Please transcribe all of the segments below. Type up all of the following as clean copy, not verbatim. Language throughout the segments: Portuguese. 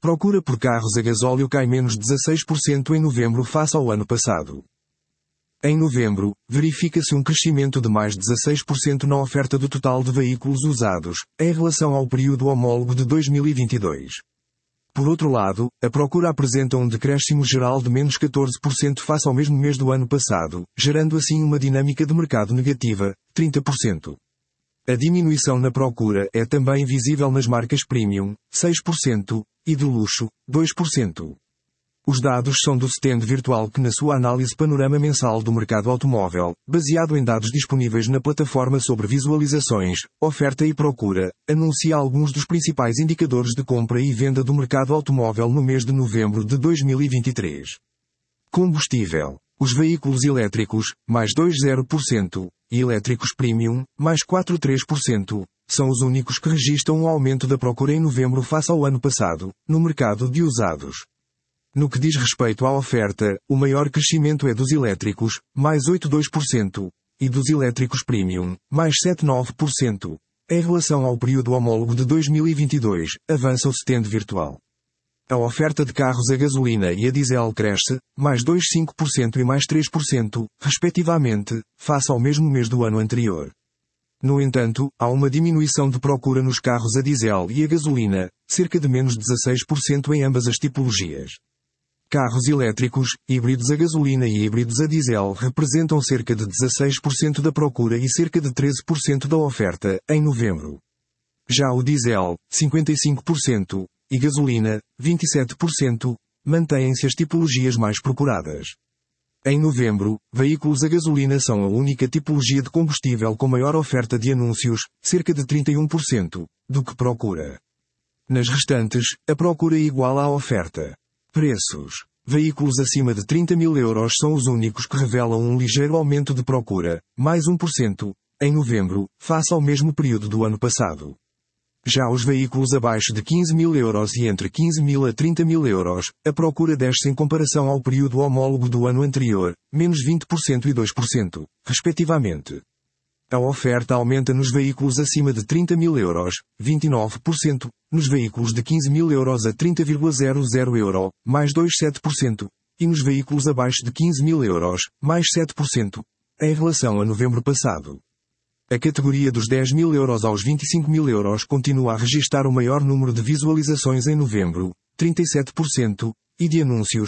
Procura por carros a gasóleo cai menos 16% em novembro face ao ano passado. Em novembro, verifica-se um crescimento de mais 16% na oferta do total de veículos usados, em relação ao período homólogo de 2022. Por outro lado, a procura apresenta um decréscimo geral de menos 14% face ao mesmo mês do ano passado, gerando assim uma dinâmica de mercado negativa, 30%. A diminuição na procura é também visível nas marcas premium, 6%, e de luxo, 2%. Os dados são do Stand Virtual que na sua análise panorama mensal do mercado automóvel, baseado em dados disponíveis na plataforma sobre visualizações, oferta e procura, anuncia alguns dos principais indicadores de compra e venda do mercado automóvel no mês de novembro de 2023. Combustível. Os veículos elétricos, mais 2,0%, e elétricos premium, mais 4,3%, são os únicos que registram um aumento da procura em novembro face ao ano passado, no mercado de usados. No que diz respeito à oferta, o maior crescimento é dos elétricos, mais 8,2%, e dos elétricos premium, mais 7,9%. Em relação ao período homólogo de 2022, avança o Stand Virtual. A oferta de carros a gasolina e a diesel cresce, mais 2,5% e mais 3%, respectivamente, face ao mesmo mês do ano anterior. No entanto, há uma diminuição de procura nos carros a diesel e a gasolina, cerca de menos 16% em ambas as tipologias. Carros elétricos, híbridos a gasolina e híbridos a diesel representam cerca de 16% da procura e cerca de 13% da oferta, em novembro. Já o diesel, 55%, e gasolina, 27%, mantêm-se as tipologias mais procuradas. Em novembro, veículos a gasolina são a única tipologia de combustível com maior oferta de anúncios, cerca de 31%, do que procura. Nas restantes, a procura é igual à oferta. Preços. Veículos acima de 30 mil euros são os únicos que revelam um ligeiro aumento de procura, mais 1%, em novembro, face ao mesmo período do ano passado. Já os veículos abaixo de 15 mil euros e entre 15 mil a 30 mil euros, a procura desce em comparação ao período homólogo do ano anterior, menos 20% e 2%, respectivamente. A oferta aumenta nos veículos acima de 30 mil euros, 29%, nos veículos de 15 mil euros a 30,00 euro, mais 2,7%, e nos veículos abaixo de 15 mil euros, mais 7%, em relação a novembro passado. A categoria dos 10 mil euros aos 25 mil euros continua a registrar o maior número de visualizações em novembro, 37%, e de anúncios,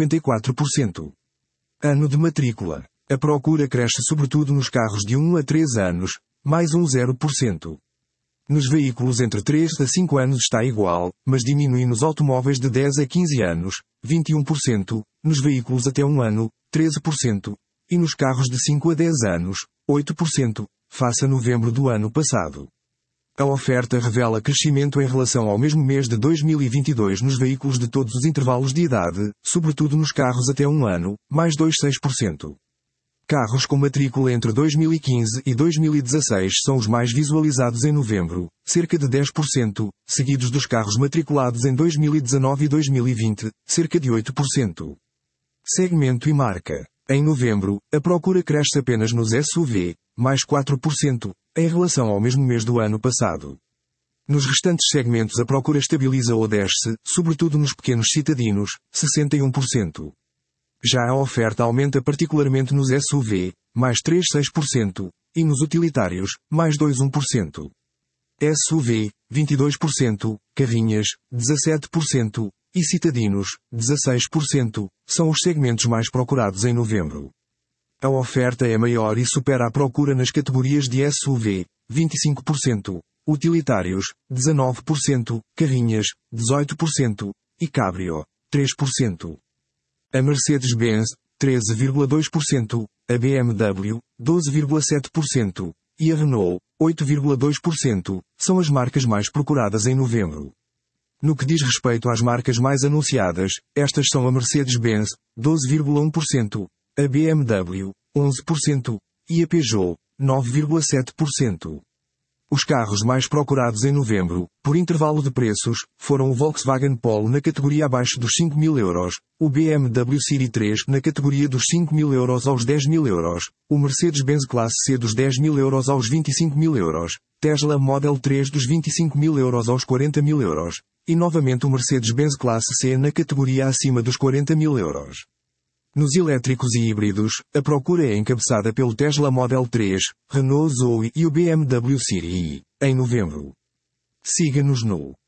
54%. Ano de matrícula. A procura cresce sobretudo nos carros de 1 a 3 anos, mais 0%. Nos veículos entre 3 a 5 anos está igual, mas diminui nos automóveis de 10 a 15 anos, 21%, nos veículos até 1 ano, 13%, e nos carros de 5 a 10 anos, 8%, face a novembro do ano passado. A oferta revela crescimento em relação ao mesmo mês de 2022 nos veículos de todos os intervalos de idade, sobretudo nos carros até 1 ano, mais 2,6%. Carros com matrícula entre 2015 e 2016 são os mais visualizados em novembro, cerca de 10%, seguidos dos carros matriculados em 2019 e 2020, cerca de 8%. Segmento e marca. Em novembro, a procura cresce apenas nos SUV, mais 4%, em relação ao mesmo mês do ano passado. Nos restantes segmentos a procura estabiliza ou desce, sobretudo nos pequenos citadinos, 61%. Já a oferta aumenta particularmente nos SUV, mais 3,6%, e nos utilitários, mais 2,1%. SUV, 22%, carrinhas, 17%, e citadinos, 16%, são os segmentos mais procurados em novembro. A oferta é maior e supera a procura nas categorias de SUV, 25%, utilitários, 19%, carrinhas, 18%, e cabrio, 3%. A Mercedes-Benz, 13,2%, a BMW, 12,7%, e a Renault, 8,2%, são as marcas mais procuradas em novembro. No que diz respeito às marcas mais anunciadas, estas são a Mercedes-Benz, 12,1%, a BMW, 11%, e a Peugeot, 9,7%. Os carros mais procurados em novembro, por intervalo de preços, foram o Volkswagen Polo na categoria abaixo dos 5 mil euros, o BMW Serie 3 na categoria dos 5 mil euros aos 10 mil euros, o Mercedes-Benz Classe C dos 10 mil euros aos 25 mil euros, Tesla Model 3 dos 25 mil euros aos 40 mil euros, e novamente o Mercedes-Benz Classe C na categoria acima dos 40 mil euros. Nos elétricos e híbridos, a procura é encabeçada pelo Tesla Model 3, Renault Zoe e o BMW Serie I, em novembro. Siga-nos no